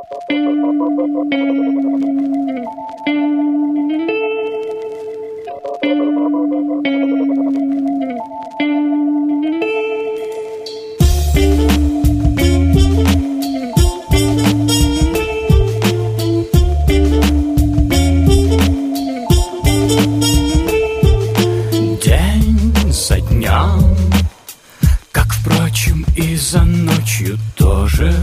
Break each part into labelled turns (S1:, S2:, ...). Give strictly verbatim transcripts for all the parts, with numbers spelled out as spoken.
S1: И за ночью тоже.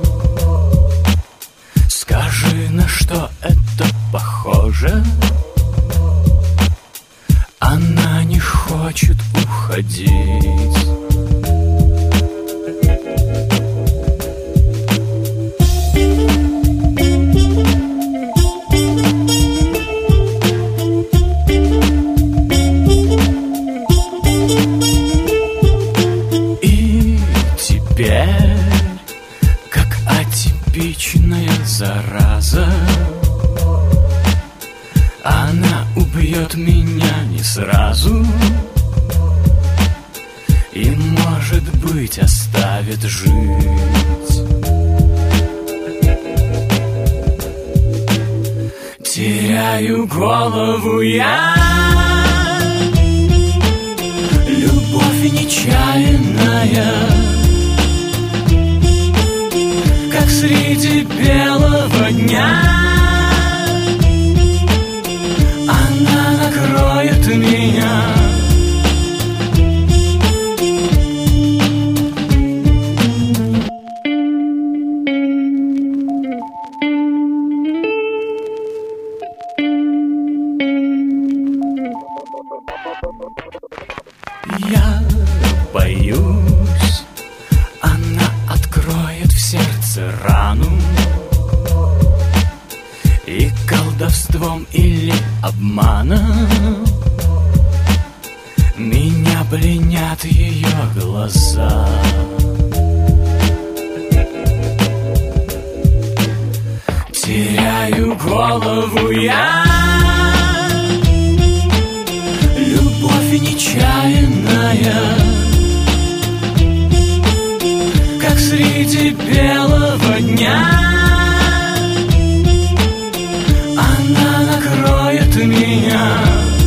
S1: Скажи, на что это похоже? Она не хочет уходить. Теперь, как атипичная зараза, она убьет меня не сразу и, может быть, оставит жить. Теряю голову я, любовь нечаянная, как среди белого дня. Она накроет меня. Я боюсь, она откроет в сердце рану, и колдовством или обманом меня пленят ее глаза. Теряю голову я, любовь нечаянная, как среди белого дня. Она накроет меня.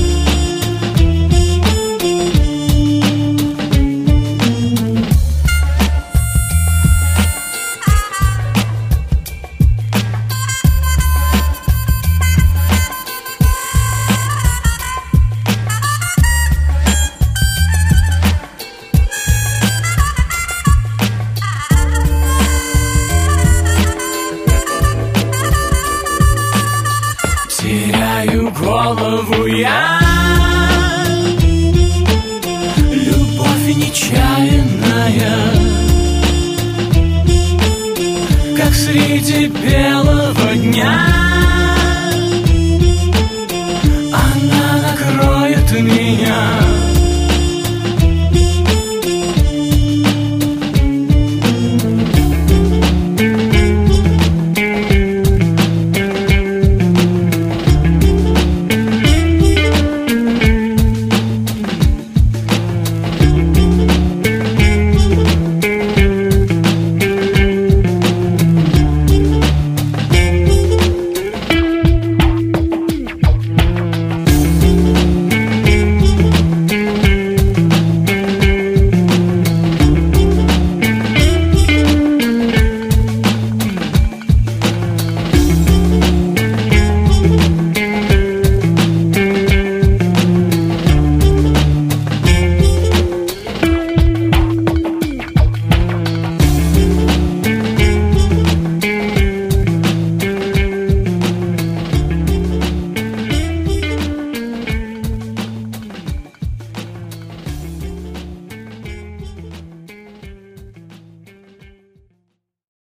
S1: Теряю голову я, любовь нечаянная, как среди белого дня. Она накроет меня.